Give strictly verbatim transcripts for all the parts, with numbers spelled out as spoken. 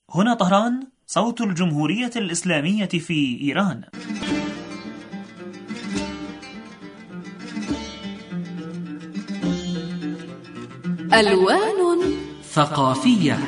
هنا طهران، صوت الجمهورية الإسلامية في إيران. ألوان ثقافية.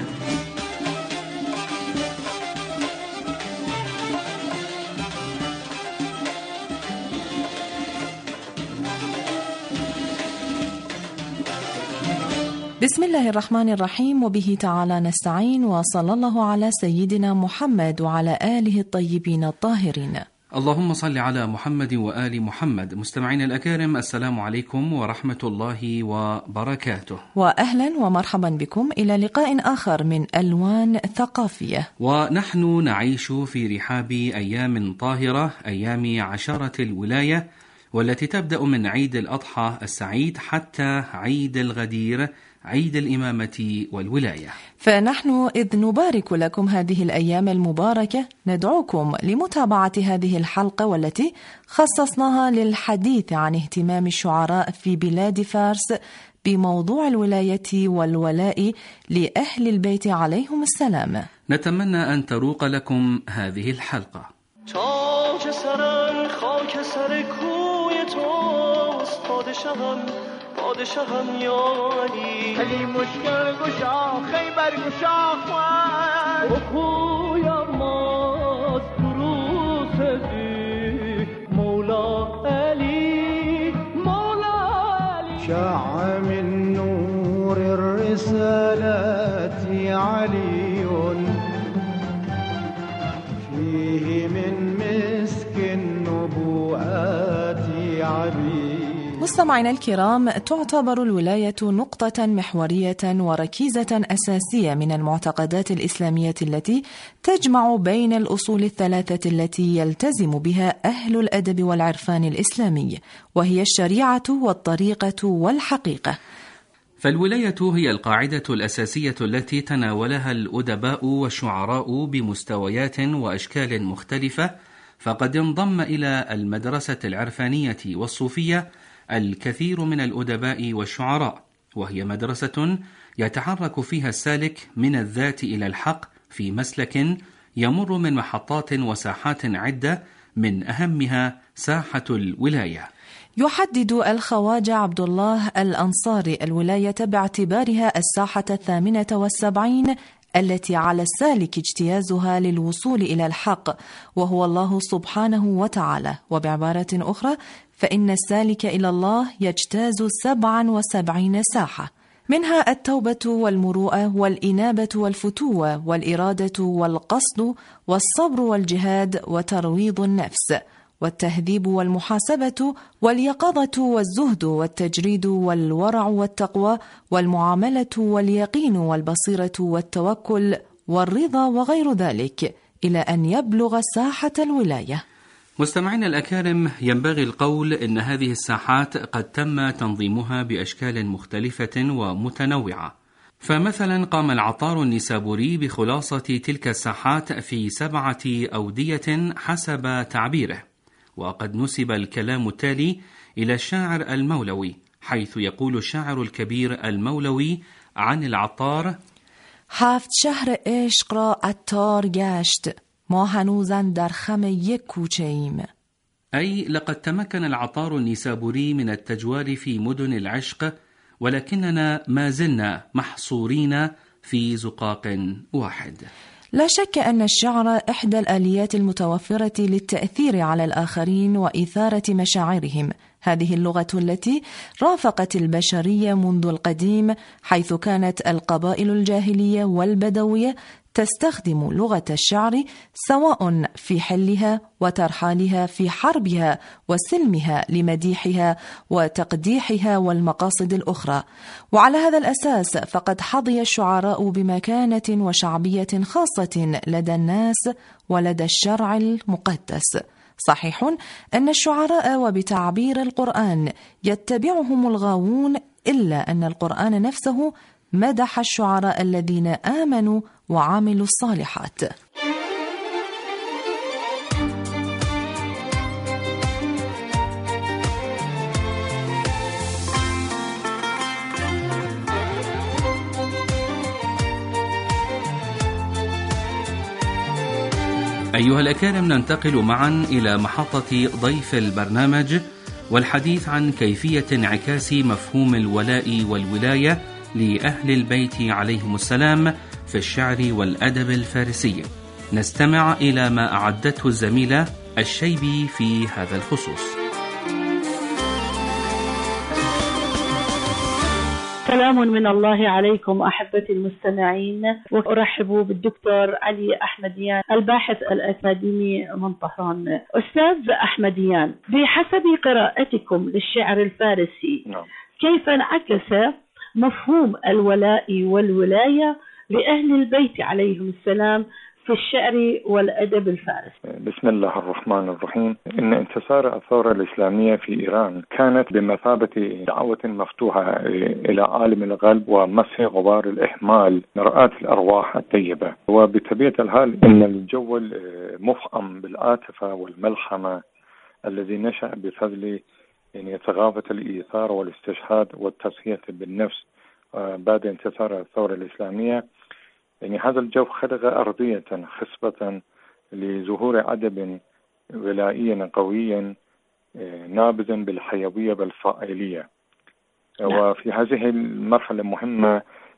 بسم الله الرحمن الرحيم، وبه تعالى نستعين، وصلى الله على سيدنا محمد وعلى آله الطيبين الطاهرين. اللهم صل على محمد وآل محمد. مستمعين الأكارم، السلام عليكم ورحمة الله وبركاته، وأهلا ومرحبا بكم إلى لقاء آخر من ألوان ثقافية. ونحن نعيش في رحاب أيام طاهرة، أيام عشرة الولاية، والتي تبدأ من عيد الأضحى السعيد حتى عيد الغدير، عيد الإمامة والولاية. فنحن إذ نبارك لكم هذه الأيام المباركة ندعوكم لمتابعة هذه الحلقة، والتي خصصناها للحديث عن اهتمام الشعراء في بلاد فارس بموضوع الولاية والولاء لأهل البيت عليهم السلام. نتمنى أن تروق لكم هذه الحلقة. پادشاهم یاری علی مشکل گشا خیبر گشا خوان خویا ماز دروس دی مولا علی مولا علی شع من نور الرسالات علی فيه من مسك النبوءات عبيد. مستمعينا الكرام، تعتبر الولاية نقطة محورية وركيزة أساسية من المعتقدات الإسلامية التي تجمع بين الأصول الثلاثة التي يلتزم بها أهل الأدب والعرفان الإسلامي، وهي الشريعة والطريقة والحقيقة. فالولاية هي القاعدة الأساسية التي تناولها الأدباء والشعراء بمستويات وأشكال مختلفة، فقد انضم إلى المدرسة العرفانية والصوفية الكثير من الأدباء والشعراء، وهي مدرسة يتحرك فيها السالك من الذات إلى الحق في مسلك يمر من محطات وساحات عدة، من أهمها ساحة الولاية. يحدد الخواجة عبد الله الأنصاري الولاية باعتبارها الساحة الثامنة والسبعين التي على السالك اجتيازها للوصول إلى الحق، وهو الله سبحانه وتعالى. وبعبارة أخرى، فإن السالك إلى الله يجتاز سبعا وسبعين ساحة، منها التوبة والمروءة والإنابة والفتوة والإرادة والقصد والصبر والجهاد وترويض النفس والتهذيب والمحاسبة واليقظة والزهد والتجريد والورع والتقوى والمعاملة واليقين والبصيرة والتوكل والرضا وغير ذلك، إلى أن يبلغ ساحة الولاية. مستمعين الأكارم، ينبغي القول إن هذه الساحات قد تم تنظيمها بأشكال مختلفة ومتنوعة. فمثلا قام العطار النيسابوري بخلاصة تلك الساحات في سبعة أودية حسب تعبيره، وقد نسب الكلام التالي إلى الشاعر المولوي، حيث يقول الشاعر الكبير المولوي عن العطار: هفت شهر عشق را عطار گشت، ما هنوزاً در خم یک کوچه ایم. أي لقد تمكن العطار النيسابوري من التجوال في مدن العشق، ولكننا ما زلنا محصورين في زقاق واحد. لا شك أن الشعر إحدى الآليات المتوفرة للتأثير على الآخرين وإثارة مشاعرهم. هذه اللغة التي رافقت البشرية منذ القديم، حيث كانت القبائل الجاهلية والبدوية تستخدم لغة الشعر سواء في حلها وترحالها، في حربها وسلمها، لمديحها وتقديحها والمقاصد الأخرى. وعلى هذا الأساس فقد حظي الشعراء بمكانة وشعبية خاصة لدى الناس ولدى الشرع المقدس. صحيح أن الشعراء وبتعبير القرآن يتبعهم الغاوون، إلا أن القرآن نفسه مدح الشعراء الذين آمنوا وعملوا الصالحات. أيها الأكارم، ننتقل معا إلى محطة ضيف البرنامج والحديث عن كيفية انعكاس مفهوم الولاء والولاية لأهل البيت عليهم السلام في الشعر والأدب الفارسي. نستمع إلى ما أعدته الزميلة الشيبي في هذا الخصوص. سلام من الله عليكم أحبتي المستمعين، وأرحب بالدكتور علي أحمديان الباحث الأكاديمي من طهران. أستاذ أحمديان، بحسب قراءتكم للشعر الفارسي كيف انعكس مفهوم الولاء والولاية لأهل البيت عليهم السلام في الشعر والأدب الفارسي؟ بسم الله الرحمن الرحيم. إن انتصار الثورة الإسلامية في إيران كانت بمثابة دعوة مفتوحة إلى عالم الغرب ومسح غبار الإحمال مرآة الأرواح الطيبة. وبطبيعة الحال إن الجو المفعم بالعاطفة والملحمة الذي نشأ بفضل يعني ثقافة الإيثار والاستشهاد والتضحية بالنفس بعد انتصار الثورة الإسلامية، يعني هذا الجو خلق أرضية خصبة لظهور أدب ولائي قوي نابذ بالحيوية والفاعلية. وفي هذه المرحلة المهمة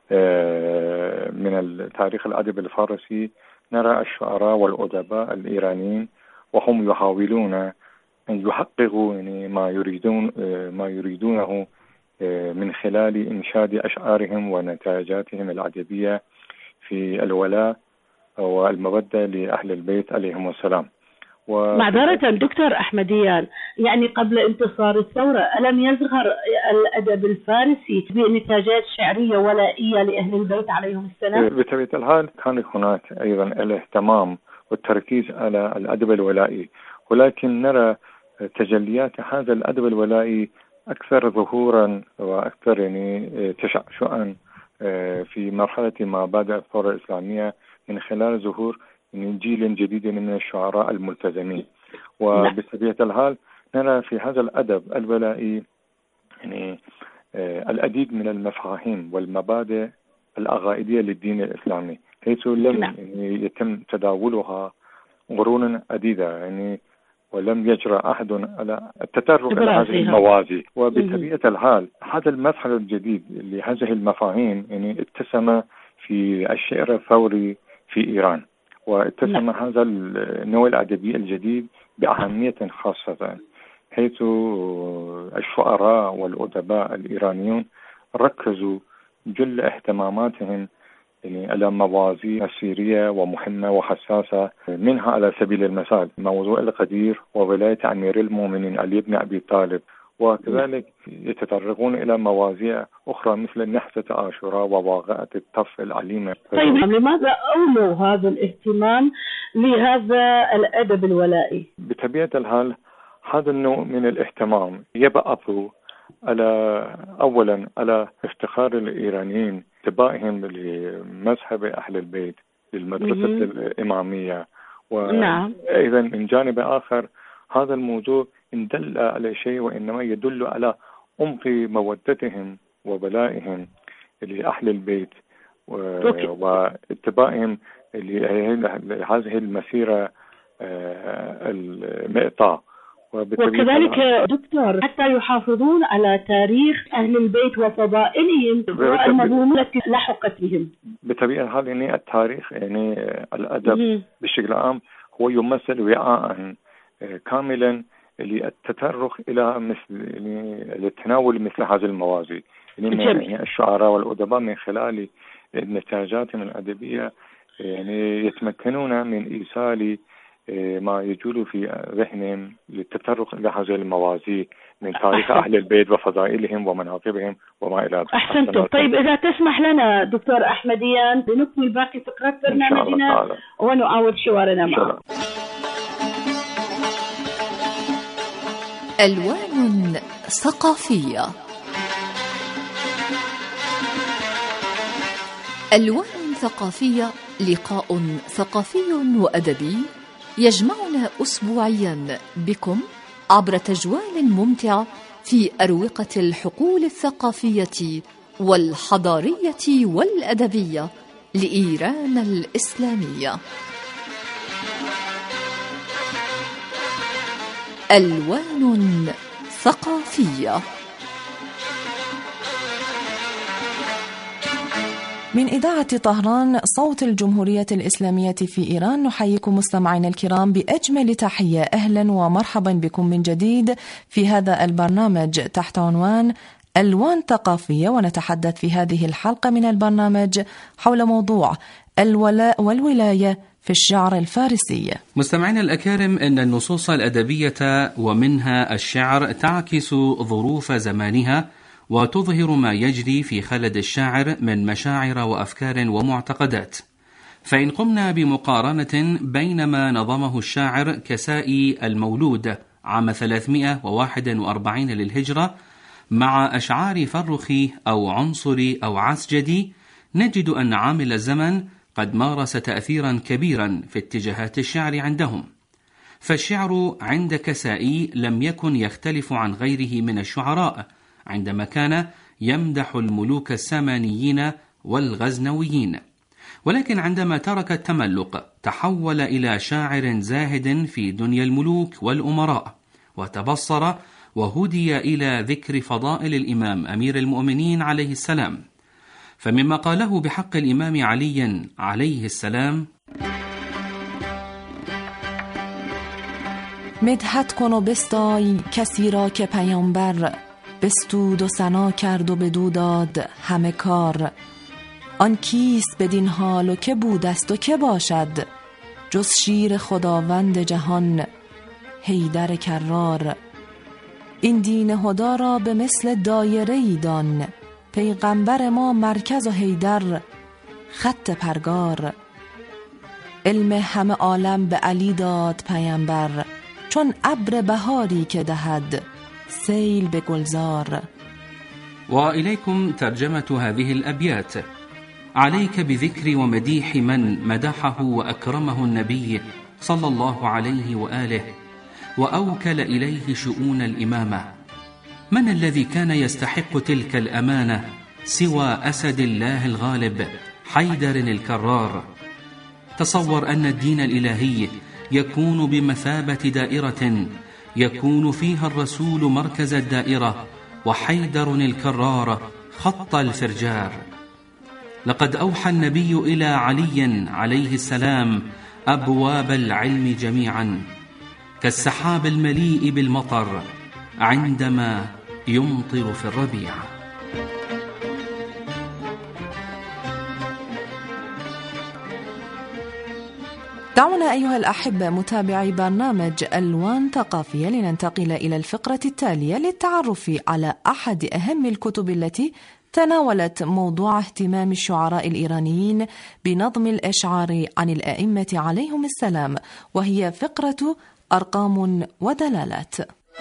من تاريخ الأدب الفارسي نرى الشعراء والأدباء الإيرانيين وهم يحاولون أن يحققوا يعني ما يريدون ما يريدونه من خلال إنشاد أشعارهم ونتاجاتهم الأدبية في الولاء والمودة لأهل البيت عليهم السلام. معذرة دكتور أحمديان، يعني قبل انتصار الثورة ألم يزهر الأدب الفارسي بنتاجات شعرية ولائية لأهل البيت عليهم السلام؟ بطبيعة الحال كان هناك أيضا الاهتمام والتركيز على الأدب الولائي، ولكن نرى تجليات هذا الأدب الولائي أكثر ظهورا وأكثر يعني تشعشعا في مرحلة ما بعد الثورة الإسلامية من خلال ظهور جيل جديد من الشعراء الملتزمين. وبطبيعة الحال نرى في هذا الأدب الولائي يعني العديد من المفاهيم والمبادئ العقائدية للدين الإسلامي، حيث لم يعني يتم تداولها قرون عديدة يعني ولم يجرى أحد على التطرق إلى هذه الموازي. وبطبيعة الحال هذا المدخل الجديد لهذه المفاهيم يعني اتسم في الشعر الثوري في إيران، واتسم هذا النوع الأدبي الجديد بأهمية خاصة، حيث الشعراء والأدباء الإيرانيون ركزوا جل اهتماماتهم يعني على موازين سيرية ومهمة وحساسة، منها على سبيل المثال موضوع القدير وولاية أمير المؤمنين علي بن أبي طالب، وكذلك يتطرقون إلى مواضيع أخرى مثل نحسة عاشوراء وواقعة الطف العليمة. طيب لماذا أولوا هذا الاهتمام لهذا الأدب الولائي؟ بطبيعة الحال هذا النوع من الاهتمام يبعث على أولا على افتخار الإيرانيين اتباعهم لمذهب أهل البيت للمدرسة الإمامية، وأيضا من جانب آخر هذا الموضوع إن دل على شيء وإنما يدل على عمق مودتهم وبلائهم لأهل البيت واتباعهم لهذه المسيرة المئطاة. وكذلك دكتور حتى يحافظون على تاريخ أهل البيت وفضائلهم والمظلومات التي لحقت بهم. بطبيعة الحال يعني التاريخ يعني الأدب بشكل عام هو يمثل وعاء كاملا للتطرق إلى مثل يعني للتناول مثل هذه الموازي. يعني الشعراء والأدباء من خلال نتاجاتهم الأدبية يعني يتمكنون من إيصال ما يجول في ذهنهم للتطرق إلى هذه الموازي من تاريخ أهل البيت وفضائلهم ومناقبهم وما إلى ذلك. أحسنتم. طيب إذا تسمح لنا دكتور أحمديان بنكمل باقي فقرات برنامجنا ونعاود حوارنا معه. ألوان ثقافية. ألوان ثقافية لقاء ثقافي وأدبي يجمعنا أسبوعيا بكم عبر تجوال ممتع في أروقة الحقول الثقافية والحضارية والأدبية لإيران الإسلامية. ألوان ثقافية. من إذاعة طهران صوت الجمهورية الإسلامية في إيران، نحييكم مستمعينا الكرام بأجمل تحية. أهلا ومرحبا بكم من جديد في هذا البرنامج تحت عنوان ألوان ثقافية، ونتحدث في هذه الحلقة من البرنامج حول موضوع الولاء والولاية في الشعر الفارسي. مستمعينا الأكارم، إن النصوص الأدبية ومنها الشعر تعكس ظروف زمانها وتظهر ما يجري في خلد الشاعر من مشاعر وأفكار ومعتقدات. فإن قمنا بمقارنة بين ما نظمه الشاعر كسائي المولود عام ثلاثمائة وواحد وأربعين للهجرة مع أشعار فرخي أو عنصري أو عسجدي، نجد أن عامل الزمن قد مارس تأثيرا كبيرا في اتجاهات الشعر عندهم. فالشعر عند كسائي لم يكن يختلف عن غيره من الشعراء عندما كان يمدح الملوك السامانيين والغزنويين، ولكن عندما ترك التملق تحول إلى شاعر زاهد في دنيا الملوك والأمراء، وتبصر وهدي إلى ذكر فضائل الإمام أمير المؤمنين عليه السلام. فمما قاله بحق الإمام علي عليه السلام: مدحت کن و بستای کسی را که پیامبر بستود و ثنا کرد و بدو داد همه کار. آن کیست بدین حال و که بودست و که باشد، جز شیر خداوند جهان حیدر کرار. این دین هدا را به مثل دایره ای دان، پیغمبر ما مرکز و حیدر خط پرگار. علم همه عالم به علی داد پیامبر، چون ابر بهاری که دهد سیل به گلزار. وإليكم ترجمة هذه الأبيات: عليك بذكر ومديح من مدحه وأكرمه النبي صلى الله عليه وآله وأوكل إليه شؤون الإمامة. من الذي كان يستحق تلك الأمانة سوى أسد الله الغالب حيدر الكرار؟ تصور أن الدين الإلهي يكون بمثابة دائرة يكون فيها الرسول مركز الدائرة وحيدر الكرار خط الفرجار. لقد أوحى النبي إلى علي عليه السلام أبواب العلم جميعا، كالسحاب المليء بالمطر عندما يمطر في الربيع. دعونا أيها الأحبة متابعي برنامج ألوان ثقافية لننتقل إلى الفقرة التالية للتعرف على أحد أهم الكتب التي تناولت موضوع اهتمام الشعراء الإيرانيين بنظم الأشعار عن الأئمة عليهم السلام، وهي فقرة أرقام ودلالات.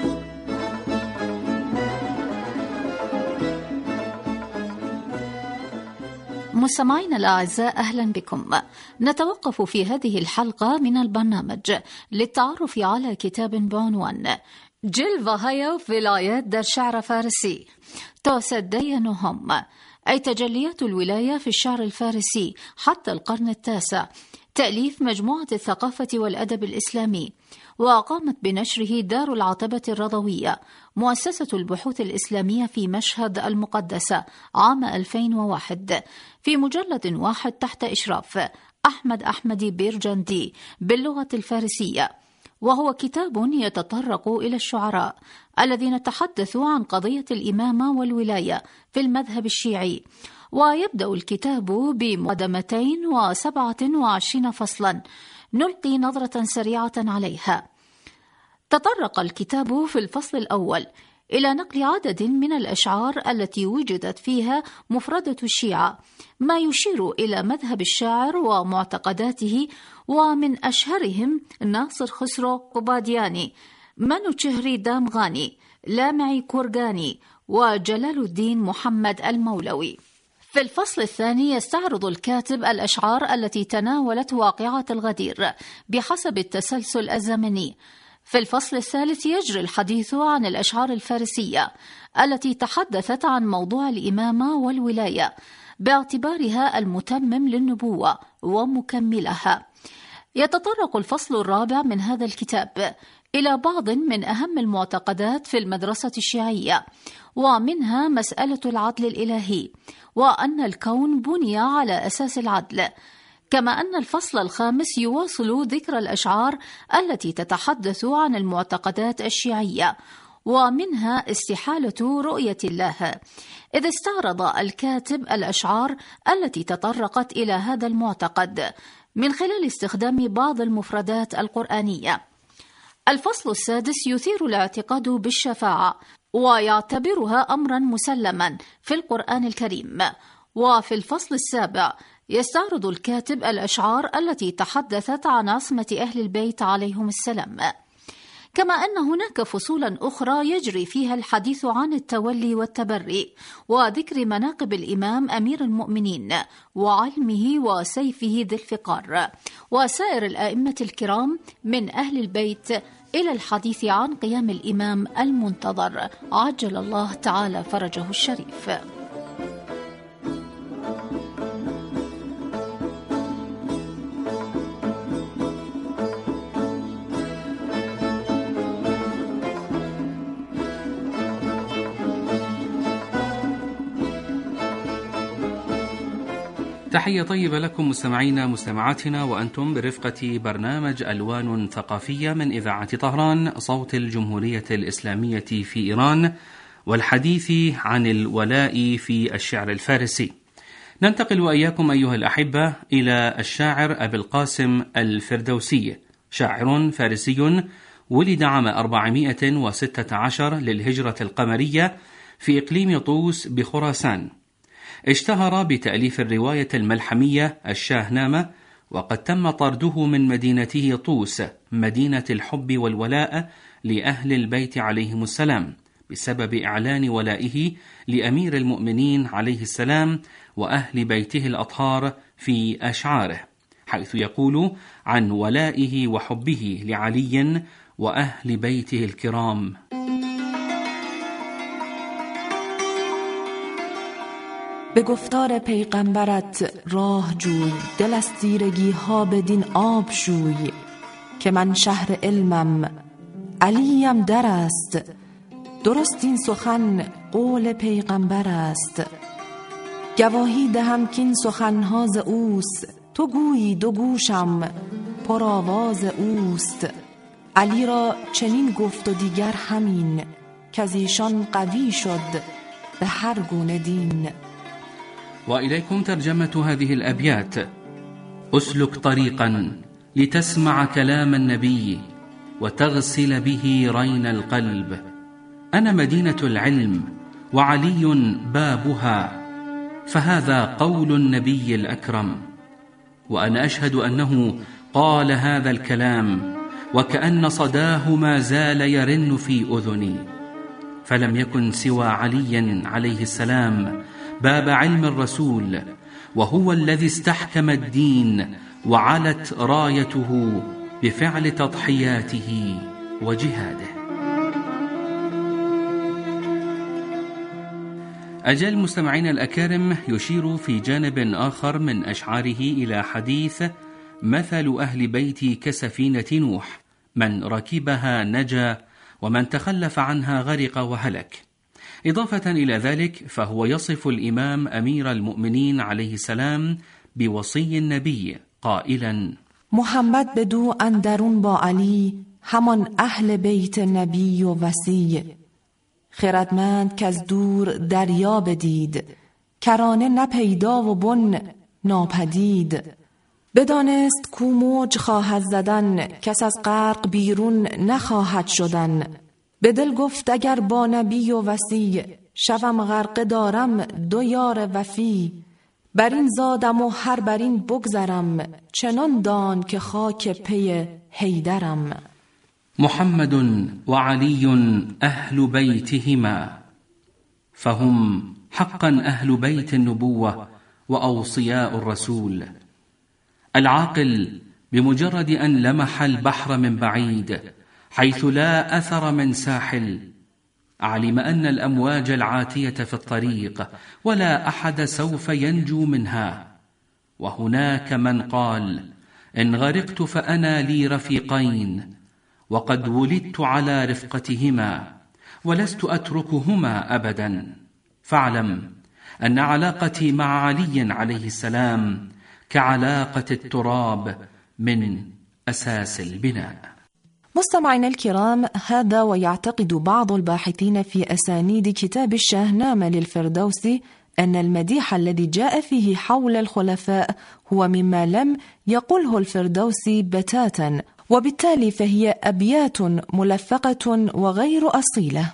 مستمعينا الأعزاء، أهلا بكم. نتوقف في هذه الحلقة من البرنامج للتعرف على كتاب بعنوان جلوهايا ولايات در شعر فارسي تصدينهم، أي تجليات الولاية في الشعر الفارسي حتى القرن التاسع، تأليف مجموعة الثقافة والأدب الإسلامي، وقامت بنشره دار العتبة الرضوية مؤسسة البحوث الإسلامية في مشهد المقدسة عام ألفين وواحد في مجلد واحد تحت إشراف أحمد أحمدي بيرجندي باللغة الفارسية، وهو كتاب يتطرق إلى الشعراء الذين تحدثوا عن قضية الإمامة والولاية في المذهب الشيعي. ويبدأ الكتاب بمقدمتين وسبعة وعشرين فصلا نلقي نظرة سريعة عليها. تطرق الكتاب في الفصل الأول إلى نقل عدد من الأشعار التي وجدت فيها مفردة الشيعة، ما يشير إلى مذهب الشاعر ومعتقداته، ومن أشهرهم ناصر خسرو قبادياني، منوچهري دامغاني، لامعي كورغاني، وجلال الدين محمد المولوي. في الفصل الثاني يستعرض الكاتب الأشعار التي تناولت واقعة الغدير بحسب التسلسل الزمني. في الفصل الثالث يجري الحديث عن الأشعار الفارسية التي تحدثت عن موضوع الإمامة والولاية باعتبارها المتمم للنبوة ومكملها. يتطرق الفصل الرابع من هذا الكتاب إلى بعض من أهم المعتقدات في المدرسة الشيعية، ومنها مسألة العدل الإلهي، وأن الكون بني على أساس العدل. كما أن الفصل الخامس يواصل ذكر الأشعار التي تتحدث عن المعتقدات الشيعية، ومنها استحالة رؤية الله، إذ استعرض الكاتب الأشعار التي تطرقت إلى هذا المعتقد من خلال استخدام بعض المفردات القرآنية. الفصل السادس يثير الاعتقاد بالشفاعة، ويعتبرها أمرا مسلما في القرآن الكريم. وفي الفصل السابع يستعرض الكاتب الأشعار التي تحدثت عن عصمة أهل البيت عليهم السلام. كما أن هناك فصولا أخرى يجري فيها الحديث عن التولي والتبري، وذكر مناقب الإمام أمير المؤمنين وعلمه وسيفه ذي الفقار وسائر الأئمة الكرام من أهل البيت، إلى الحديث عن قيام الإمام المنتظر عجل الله تعالى فرجه الشريف. تحية طيبة لكم مستمعينا مستمعاتنا، وأنتم برفقة برنامج ألوان ثقافية من إذاعة طهران صوت الجمهورية الإسلامية في إيران، والحديث عن الولاء في الشعر الفارسي. ننتقل وإياكم أيها الأحبة إلى الشاعر أبي القاسم الفردوسي، شاعر فارسي ولد عام أربعمائة وستة عشر للهجرة القمرية في إقليم طوس بخراسان. اشتهر بتأليف الرواية الملحمية الشاهنامة، وقد تم طرده من مدينته طوس مدينة الحب والولاء لأهل البيت عليهم السلام بسبب إعلان ولائه لأمير المؤمنين عليه السلام وأهل بيته الأطهار في أشعاره، حيث يقول عن ولائه وحبه لعلي وأهل بيته الكرام: به گفتار پیغمبرت راه جوی، دل از تیرگی ها بدین آب شوی، که من شهر علمم علیم در است، درست این سخن قول پیغمبر است. گواهی دهم کین سخنها ز اوست، تو گویی دو گوشم پرآواز اوست. علی را چنین گفت و دیگر همین، که از ایشان قوی شد به هر گونه دین. وإليكم ترجمة هذه الأبيات: أسلك طريقا لتسمع كلام النبي وتغسل به رين القلب. أنا مدينة العلم وعلي بابها، فهذا قول النبي الأكرم. وأنا أشهد أنه قال هذا الكلام وكأن صداه ما زال يرن في أذني، فلم يكن سوى علي عليه السلام باب علم الرسول، وهو الذي استحكم الدين وعلت رايته بفعل تضحياته وجهاده. أجل مستمعين الأكارم، يشير في جانب آخر من أشعاره إلى حديث: مثل أهل بيتي كسفينة نوح، من ركبها نجا ومن تخلف عنها غرق وهلك. إضافة إلى ذلك فهو يصف الإمام أمير المؤمنين عليه السلام بوصي النبي قائلا: محمد بدو اندرون با علی، همان اهل بیت نبی و وصی. خردمند که از دور دریا بدید، کرانه نپیدا و بن ناپدید. بدانست کو موج خواهد زدن، کس از غرق بیرون نخواهد شدن. به دل گفت اگر با نبی و وصی، شوم غرقه دارم دو یار وفی. بر این زادم و هر بر این بگذرم، چنان دان که خاک پی حیدرم. محمد وعلي أهل بيتهما، فهم حقا أهل بيت النبوة وأوصياء الرسول. العاقل بمجرد أن لمح البحر من بعيد حيث لا أثر من ساحل، علم أن الأمواج العاتية في الطريق ولا أحد سوف ينجو منها. وهناك من قال: إن غرقت فأنا لي رفيقين، وقد ولدت على رفقتهما ولست أتركهما أبدا. فاعلم أن علاقتي مع علي عليه السلام كعلاقة التراب من أساس البناء. مستمعينا الكرام، هذا ويعتقد بعض الباحثين في أسانيد كتاب الشاهنامة للفردوسي أن المديح الذي جاء فيه حول الخلفاء هو مما لم يقله الفردوسي بتاتا، وبالتالي فهي أبيات ملفقة وغير أصيلة.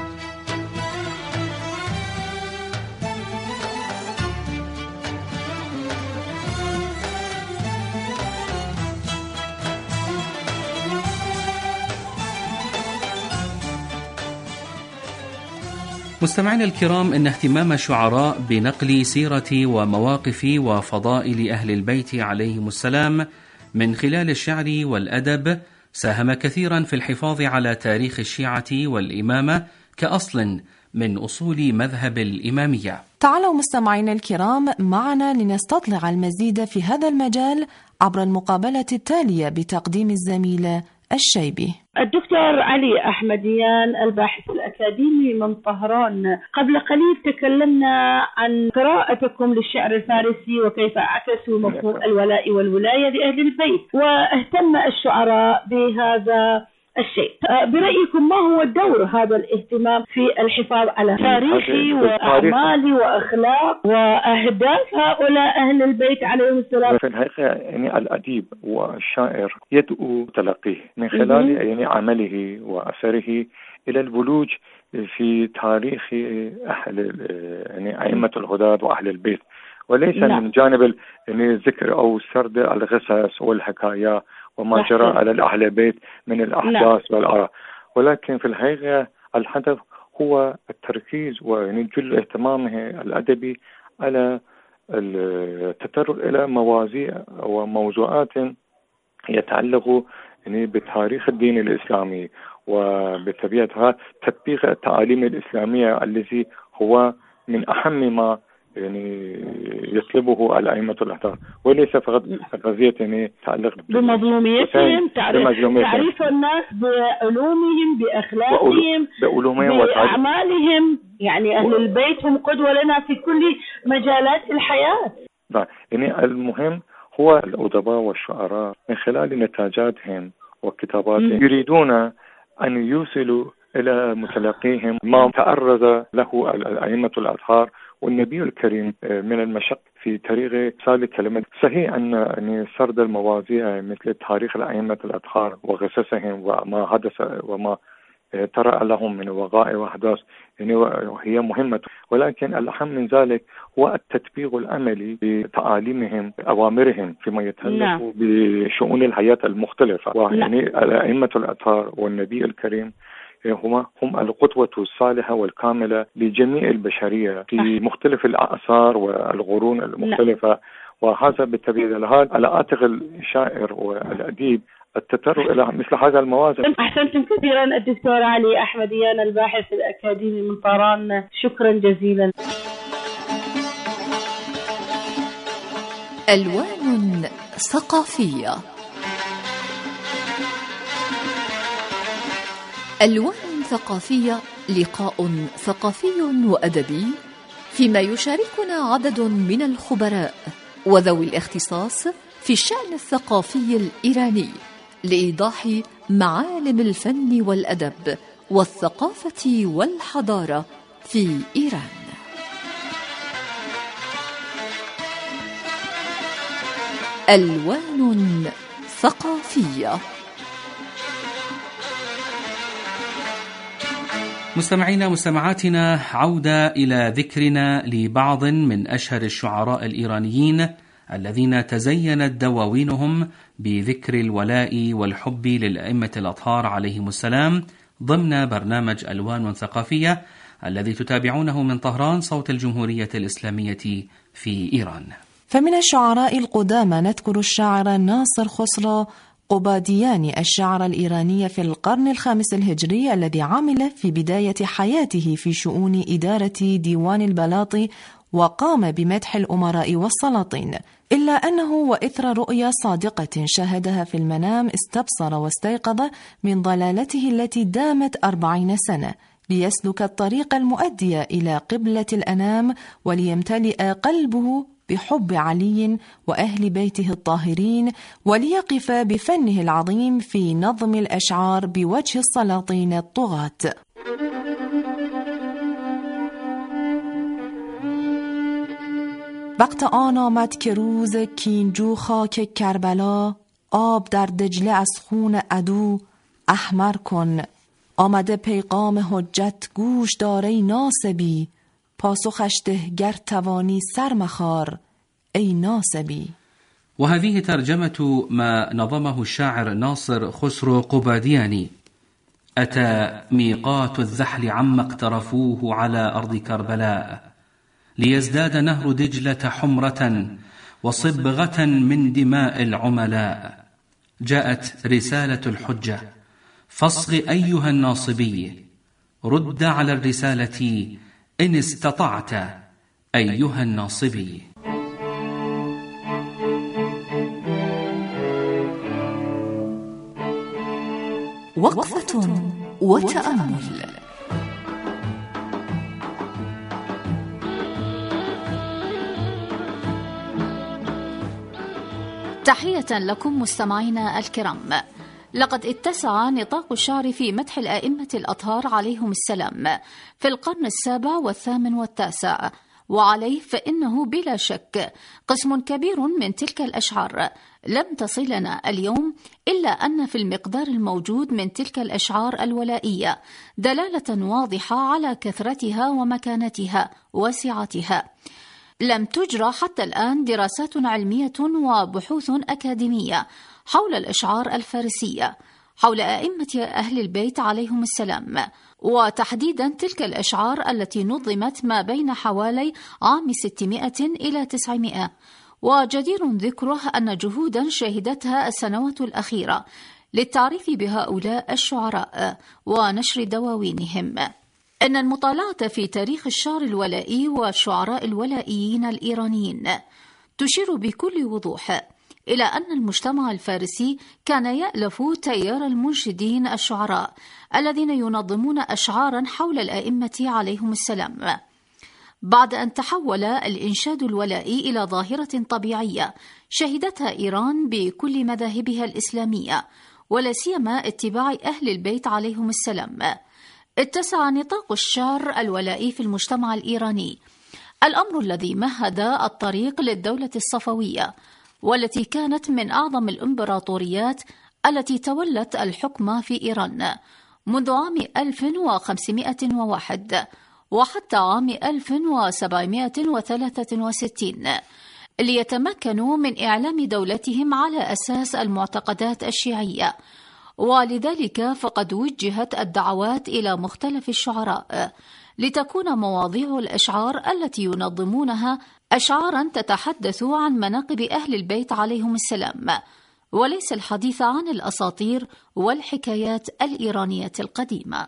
مستمعينا الكرام، إن اهتمام الشعراء بنقل سيرة ومواقف وفضائل أهل البيت عليهم السلام من خلال الشعر والأدب ساهم كثيرا في الحفاظ على تاريخ الشيعة والإمامة كأصل من أصول مذهب الإمامية. تعالوا مستمعينا الكرام معنا لنستطلع المزيد في هذا المجال عبر المقابلة التالية بتقديم الزميلة الشيبي. الدكتور علي أحمديان الباحث الأكاديمي من طهران، قبل قليل تكلمنا عن قراءتكم للشعر الفارسي وكيف عكسوا مفهوم الولاء والولاية لأهل البيت، واهتم الشعراء بهذا الشيء. برأيكم ما هو دور هذا الاهتمام في الحفاظ على تاريخي وأعمال وأخلاق وأهداف هؤلاء أهل البيت عليهم السلام؟ في الحقيقة يعني الأديب والشاعر يدعو تلقيه من خلال يعني عمله وأثره إلى البلوج في تاريخ أهل يعني أئمة الهدى وأهل البيت، وليس لا. من جانب يعني ذكر أو سرد القصص والحكاية وما جرى على أهل البيت من الأحداث والآراء، ولكن في الحقيقة الهدف هو التركيز ويعني جل اهتمامه الأدبي على التطرق إلى مواضيع وموضوعات يتعلق يعني بتاريخ الدين الإسلامي وبطبيعتها تطبيق التعاليم الإسلامية الذي هو من أهم ما يعني يطلبه الأئمة الأحرار، وليس فقط قضية يعني تعلق بمظلوميتهم، تعريف الناس بعلومهم بأخلاقهم بأعمالهم. يعني أهل البيت هم قدوة لنا في كل مجالات الحياة. يعني المهم هو الأدباء والشعراء من خلال نتاجاتهم وكتاباتهم يريدون أن يوصلوا إلى متلقيهم ما تعرض له الأئمة الأطهار والنبي الكريم من المشق في طريق سال كلمة. صحيح أن سرد المواضيع مثل تاريخ الأئمة الأطهار وقصصهم وما حدث وما ترى لهم من وقائع وأحداث يعني هي مهمة، ولكن الأهم من ذلك هو التطبيق العملي بتعاليمهم أوامرهم فيما يتعلق بشؤون الحياة المختلفة. ويعني الأئمة الأطهار والنبي الكريم هم هم القدوة الصالحة والكاملة لجميع البشرية في مختلف الأعصار والقرون المختلفة، وهذا بالتبعية الحال على عاتق الشاعر والأديب التطرق إلى مثل هذا الموازن. أحسنتم كثيرا الدكتور علي أحمديان الباحث الأكاديمي من طهران، شكرا جزيلا. ألوان ثقافية. ألوان ثقافية لقاء ثقافي وأدبي فيما يشاركنا عدد من الخبراء وذوي الاختصاص في الشأن الثقافي الإيراني لإيضاح معالم الفن والأدب والثقافة والحضارة في إيران. ألوان ثقافية. مستمعينا مستمعاتنا، عودة إلى ذكرنا لبعض من أشهر الشعراء الإيرانيين الذين تزينت دواوينهم بذكر الولاء والحب للأئمة الأطهار عليهم السلام ضمن برنامج ألوان ثقافية الذي تتابعونه من طهران صوت الجمهورية الإسلامية في إيران. فمن الشعراء القدامى نذكر الشاعر ناصر خسرو قبادياني الشاعر الإيراني في القرن الخامس الهجري الذي عمل في بداية حياته في شؤون إدارة ديوان البلاط وقام بمدح الأمراء والسلاطين. إلا أنه وإثر رؤيا صادقة شاهدها في المنام استبصر واستيقظ من ضلالته التي دامت أربعين سنة، ليسلك الطريق المؤدي إلى قبلة الأنام، وليمتلئ قلبه بحب علي وأهل بيته الطاهرين، وليقف بفنه العظيم في نظم الأشعار بوجه السلاطين الطغاة. وقت آن آمد که روز کینجو خاک کربلا، آب در دجله از خون عدو احمر کن. آمده پیغام حجت گوش داری ناسبی، پاسخش ده گر توانی سرمخار ای ناسبی. وهذه ترجمة ما نظمه الشاعر ناصر خسرو قبادياني. أتى ميقات الذحل عما اقترفوه على أرض كربلاء، ليزداد نهر دجلة حمرة وصبغة من دماء العملاء. جاءت رسالة الحجة فاصغ أيها الناصبي، رد على الرسالة إن استطعت أيها الناصبي. وقفة وتأمل. تحية لكم مستمعينا الكرام. لقد اتسع نطاق الشعر في مدح الآئمة الأطهار عليهم السلام في القرن السابع والثامن والتاسع، وعليه فإنه بلا شك قسم كبير من تلك الأشعار لم تصلنا اليوم، إلا أن في المقدار الموجود من تلك الأشعار الولائية دلالة واضحة على كثرتها ومكانتها وسعتها. لم تجرى حتى الآن دراسات علمية وبحوث أكاديمية حول الأشعار الفارسية، حول أئمة أهل البيت عليهم السلام، وتحديدا تلك الأشعار التي نظمت ما بين حوالي عام ستمائة إلى تسعمائة. وجدير ذكره أن جهودا شهدتها السنوات الأخيرة للتعريف بهؤلاء الشعراء ونشر دواوينهم. إن المطالعة في تاريخ الشعر الولائي والشعراء الولائيين الإيرانيين تشير بكل وضوح إلى أن المجتمع الفارسي كان يألف تيار المنشدين الشعراء الذين ينظمون أشعارا حول الآئمة عليهم السلام. بعد أن تحول الإنشاد الولائي إلى ظاهرة طبيعية شهدتها إيران بكل مذاهبها الإسلامية، ولا سيما اتباع أهل البيت عليهم السلام، اتسع نطاق الشعر الولائي في المجتمع الإيراني، الأمر الذي مهد الطريق للدولة الصفوية، والتي كانت من أعظم الإمبراطوريات التي تولت الحكم في إيران منذ عام ألف وخمسمائة وواحد وحتى عام ألف وسبعمائة وثلاثة وستين، ليتمكنوا من إعلام دولتهم على أساس المعتقدات الشيعية. ولذلك فقد وجهت الدعوات إلى مختلف الشعراء لتكون مواضيع الأشعار التي ينظمونها أشعارا تتحدث عن مناقب أهل البيت عليهم السلام، وليس الحديث عن الأساطير والحكايات الإيرانية القديمة.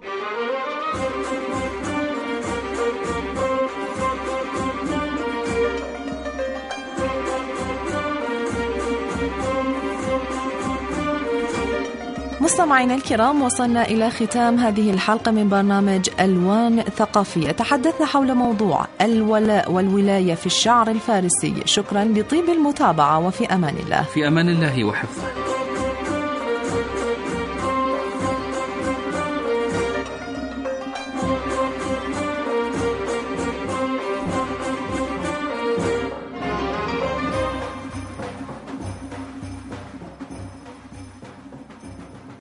مستمعينا الكرام، وصلنا إلى ختام هذه الحلقة من برنامج ألوان ثقافية. تحدثنا حول موضوع الولاء والولاية في الشعر الفارسي. شكرا لطيب المتابعة، وفي أمان الله. في أمان الله وحفظه.